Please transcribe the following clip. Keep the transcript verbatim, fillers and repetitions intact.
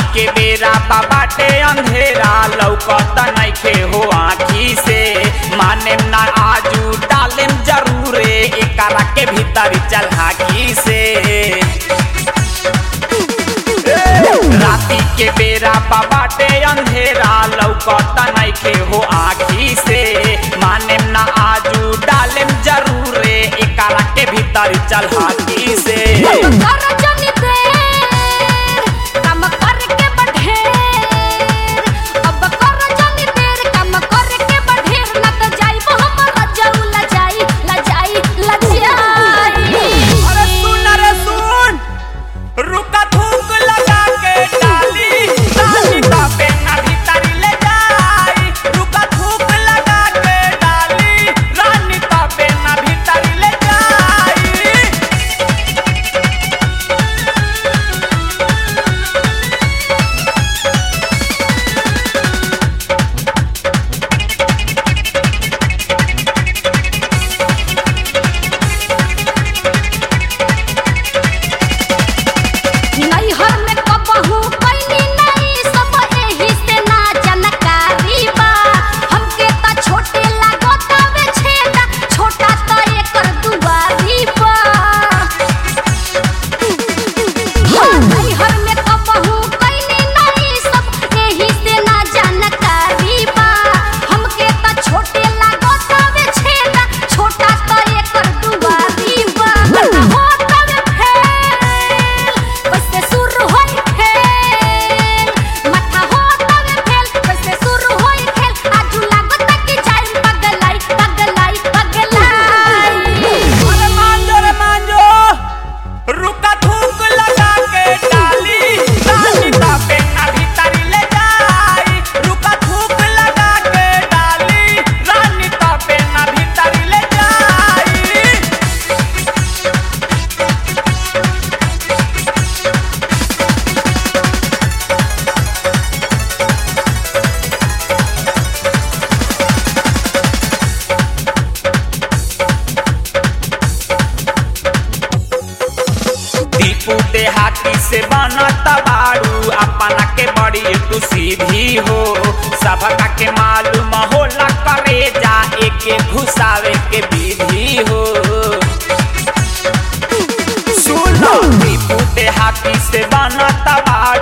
के बेरा बाटे अंधेरा लौकत नइखे हो आँखी से माने ना आजू डालेम जरूरे एकरा के भीतर चल हाकी से राती के बेरा बाटे अंधेरा लौकत नइखे हो आँखी से माने ना आजू डालेम जरूरे एकरा के भीतर चल हाकी से देहाती से बनता बाड़ू अपना के बड़ी तू सीधी हो सबका के मालूम होला करे जा एके घुसावे के विधि हो सुनो दीपू देहाती से बनता बाड़ू